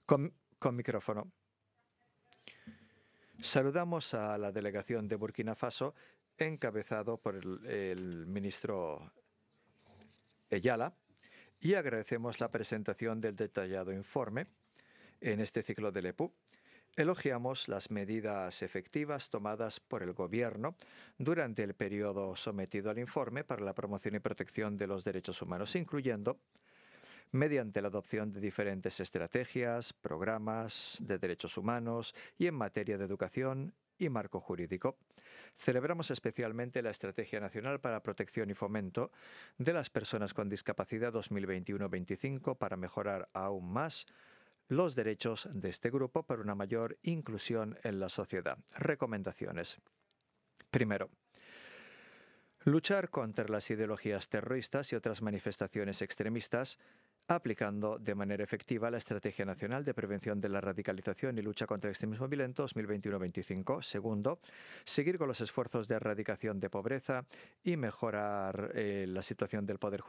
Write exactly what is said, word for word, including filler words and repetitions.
Con, con micrófono. Saludamos a la delegación de Burkina Faso, encabezado por el, el ministro Eyala, y agradecemos la presentación del detallado informe en este ciclo del E P U. Elogiamos las medidas efectivas tomadas por el Gobierno durante el periodo sometido al informe para la promoción y protección de los derechos humanos, incluyendo mediante la adopción de diferentes estrategias, programas de derechos humanos y en materia de educación y marco jurídico. Celebramos especialmente la Estrategia Nacional para la Protección y Fomento de las Personas con Discapacidad dos mil veintiuno veinticinco para mejorar aún más los derechos de este grupo para una mayor inclusión en la sociedad. Recomendaciones. Primero, luchar contra las ideologías terroristas y otras manifestaciones extremistas, aplicando de manera efectiva la Estrategia Nacional de Prevención de la Radicalización y Lucha contra el Extremismo Violento dos mil veintiuno veinticinco. Segundo, seguir con los esfuerzos de erradicación de pobreza y mejorar eh, la situación del poder judicial